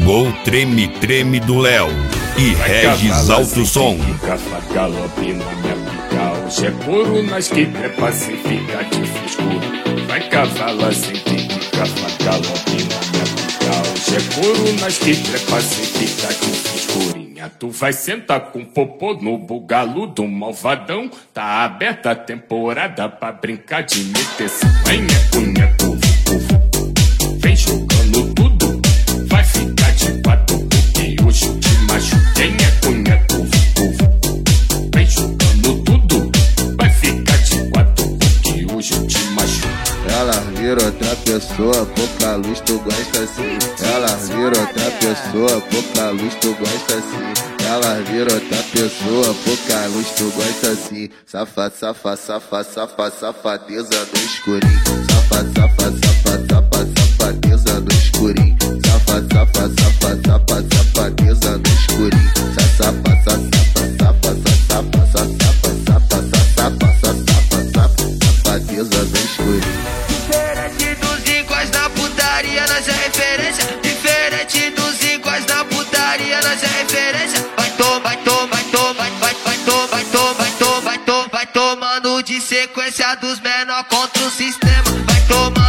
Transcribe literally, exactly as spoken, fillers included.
Chegou treme, treme do Léo e Regis Alto Som. Galope na minha pica, hoje é couro, nós que trepa sem ficar de frescura. Vai cavala sem pica, galope na minha pica, hoje é couro, nós que trepa sem ficar de frescurinha. Tu vai sentar com popô no bugalo do malvadão. Tá aberta a temporada pra brincar de meter nheco, nheco, vem jogando tudo, vai ficar de quatro porque hoje eu te machuquei, nheco, nheco, vem jogando tudo, vai ficar de quatro porque hoje eu te machuquei. Ela vira outra pessoa, pouca luz, tu gosta assim. Ela vira outra pessoa, pouca luz, tu gosta assim. Ela vira outra pessoa, pouca luz, tu gosta assim. Safa, safa, safa, safa, safadeza no escurinho. Safa, safa, safa, safa, safadeza no escurinho. Safa, safa, safa, safa, safadeza no escurinho. Safa, safa, safa, safa, safa, safa, safa, safa, safa, safa, safadeza no escurinho. Diferente dos iguais da putaria, nós é referência. Diferente dos iguais da putaria, nós é referência. Vai tomar, vai tomar, vai tomar, vai, vai, vai tomar, vai tomar, vai tomar, vai tomar, vai tomando de sequência dos menor contra o sistema. Vai tomar.